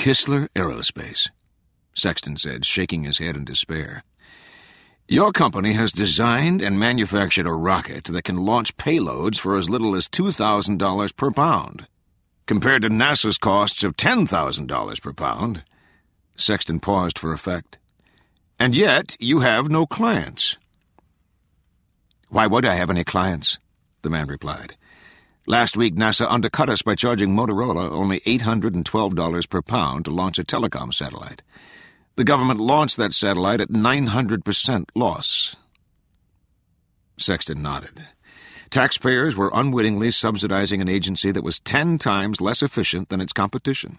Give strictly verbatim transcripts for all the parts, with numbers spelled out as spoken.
Kistler Aerospace, Sexton said, shaking his head in despair. Your company has designed and manufactured a rocket that can launch payloads for as little as two thousand dollars per pound, compared to NASA's costs of ten thousand dollars per pound. Sexton paused for effect. And yet you have no clients. Why would I have any clients? The man replied. Last week, NASA undercut us by charging Motorola only eight hundred twelve dollars per pound to launch a telecom satellite. The government launched that satellite at nine hundred percent loss. Sexton nodded. Taxpayers were unwittingly subsidizing an agency that was ten times less efficient than its competition.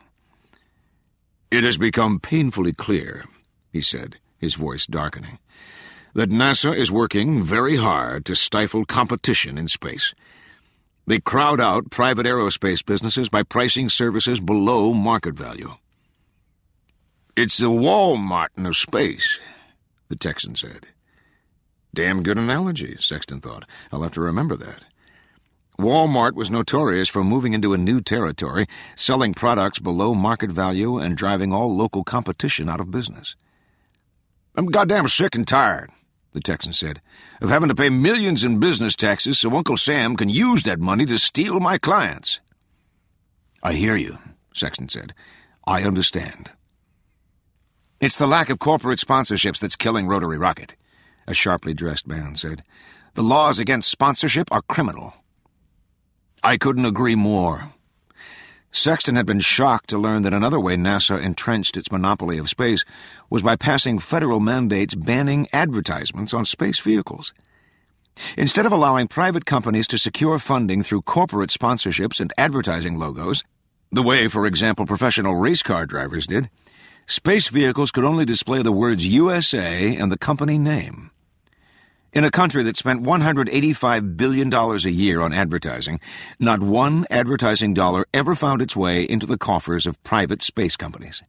It has become painfully clear, he said, his voice darkening, that NASA is working very hard to stifle competition in space. They crowd out private aerospace businesses by pricing services below market value. It's the Walmart of space, the Texan said. Damn good analogy, Sexton thought. I'll have to remember that. Walmart was notorious for moving into a new territory, selling products below market value and driving all local competition out of business. I'm goddamn sick and tired, the Texan said, of having to pay millions in business taxes so Uncle Sam can use that money to steal my clients. I hear you, Sexton said. I understand. It's the lack of corporate sponsorships that's killing Rotary Rocket, a sharply dressed man said. The laws against sponsorship are criminal. I couldn't agree more. Sexton had been shocked to learn that another way NASA entrenched its monopoly of space was by passing federal mandates banning advertisements on space vehicles. Instead of allowing private companies to secure funding through corporate sponsorships and advertising logos, the way, for example, professional race car drivers did, space vehicles could only display the words U S A and the company name. In a country that spent one hundred eighty-five billion dollars a year on advertising, not one advertising dollar ever found its way into the coffers of private space companies.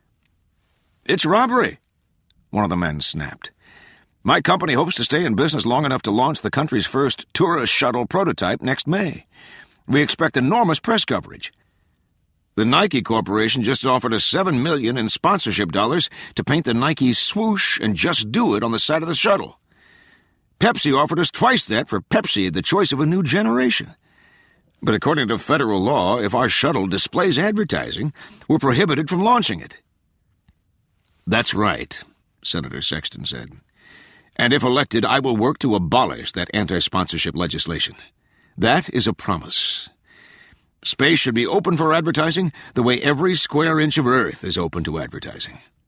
It's robbery, one of the men snapped. My company hopes to stay in business long enough to launch the country's first tourist shuttle prototype next May. We expect enormous press coverage. The Nike Corporation just offered us seven million dollars in sponsorship dollars to paint the Nike swoosh and Just Do It on the side of the shuttle. Pepsi offered us twice that for Pepsi, the choice of a new generation. But according to federal law, if our shuttle displays advertising, we're prohibited from launching it. That's right, Senator Sexton said. And if elected, I will work to abolish that anti-sponsorship legislation. That is a promise. Space should be open for advertising the way every square inch of Earth is open to advertising.